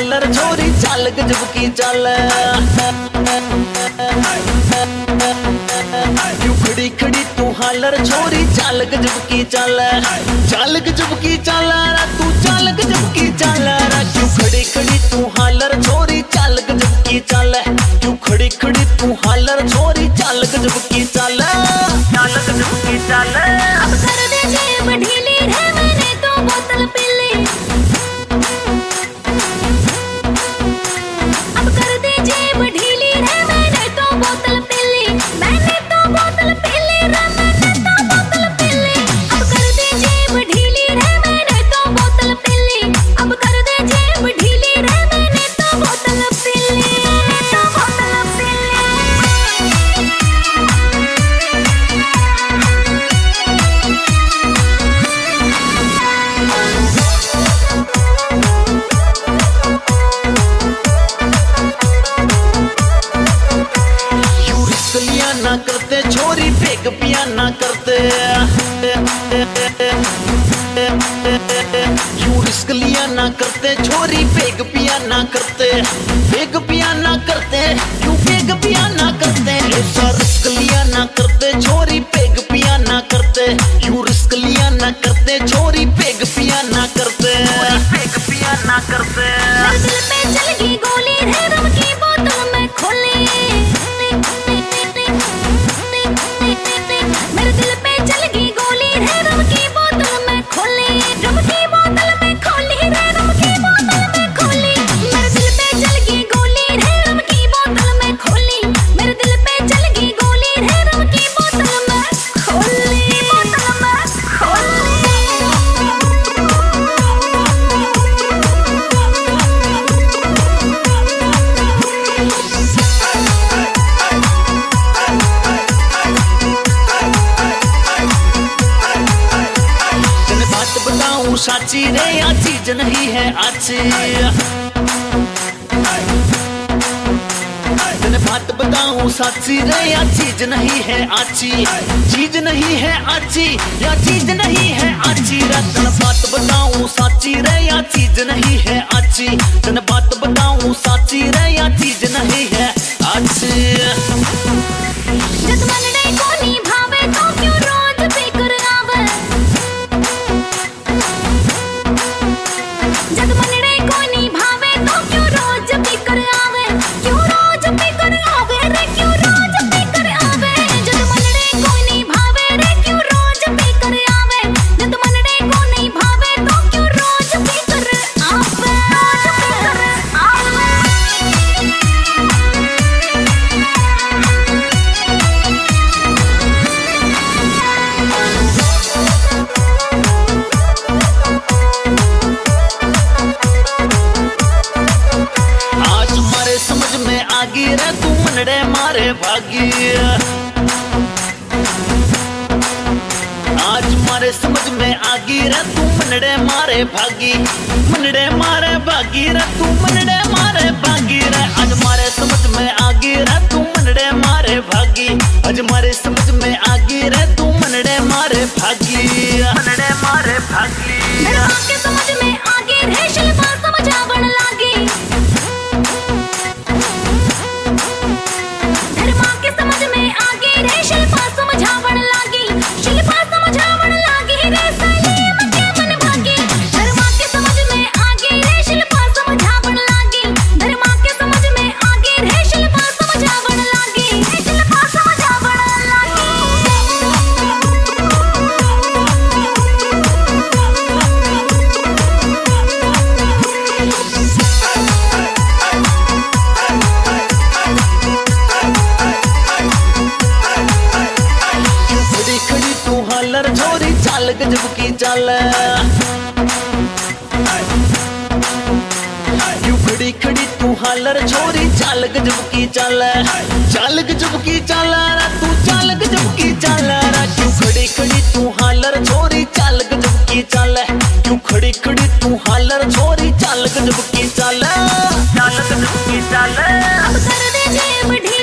Hauler छोरी चाल गजब की चाल। क्यों खड़ी खड़ी तू हालर छोरी चाल गजब की चाल। चाल गजब की चाल तू चाल गजब की चाल। क्यों खड़ी खड़ी तू हालर छोरी चाल गजब की चाल। क्यों खड़ी खड़ी तू हालर छोरी चाल गजब की चाल। चाल गजब की चाल। अब कर दे जेब ढीली रे मैंने तो बोतल पी ली। अब कर दे जेब ढीली रे मैंने तो बोतल पी ली। मैंने तो बोतल पी ली रे मैंने तो बोतल पी ली। अब कर दे जेब ढीली रे मैंने तो बोतल पी ली। अब कर दे जेब ढीली रे मैंने तो बोतल पी ली। तो बोतल पी ली। ना करते छोरी फेंक पिया ना करते। यूं रिस्क लिया ना करते छोरी फेंक पिया ना करते। फेंक पिया ना करते यूं फेंक पिया ना करते। ऐसा रिस्क लिया ना करते छोरी फेंक पिया ना करते। यूं रिस्क लिया ना करते छोरी फेंक पिया ना करते। फेंक पिया ना करते। मेरे दिल पे चल गई गोली रे रम की बोतल में खोली। मेरे दिल पे चल गई गोली रे रम की बोतल में खोली। रम की बोतल में खोली रे रम की बोतल में खोली। मेरे दिल पे चल गई गोली रे रम की बोतल में खोली। मेरे दिल पे चल गई गोली रे रम की बोतल में खोली। बोतल में खोली। साची रे या चीज नहीं है अच्छी। तने बात बताऊं साची रे या चीज नहीं है अच्छी। चीज नहीं है अच्छी या चीज नहीं है अच्छी। तने बात बताऊं साची रे या चीज नहीं है अच्छी। तने बात बताऊं साची रे या चीज नहीं है अच्छी। जग मन नहीं कोनी भावे तो क्यों रोज फिकर आवे। जग मन रे कोनी भावे तो क्यों रोज फिकर आवे। क्यों रोज फिकर आवे रे क्यों रोज फिकर आवे। जग मन रे कोनी भावे रे क्यों रोज फिकर आवे। जग मन रे कोनी भावे तो क्यों रोज फिकर आवे। रोज फिकर आवे। आगी रे तू मनड़े मारे भागी। आज मारे समझ में आगी रे तू मनड़े मारे भागी। मनड़े मारे भागी रे तू मनड़े मारे भागी रे। आज मारे समझ में आगी रे तू मनड़े मारे भागी। आज मारे समझ में आगी रे तू मनड़े मारे भागी। मनड़े मारे भागी। मेरे माँ के समझ में आगे रे शिल्पा समझावण लागी। मेरे माँ के समझ में आगे रे शिल्पा समझावण लागी। शिल्पा समझावण लागी रे सलीम के मन भागी। मेरे माँ के समझ में आगे रे शिल्पा समझावण लागी। मेरे माँ के समझ में आगे रे शिल्पा समझावण लागी। शिल्पा समझावण लागी। छोरी चाल गजब की चाल। क्यों खड़ी खड़ी तू हालर छोरी चाल गजब की चाल। चाल गजब की चाल तू चाल गजब की चाल। क्यों खड़ी खड़ी तू हालर छोरी चाल गजब की चाल। क्यों खड़ी खड़ी तू हालर छोरी चाल गजब की चाल। चाल गजब की चाल। अब कर दे जेब ढीली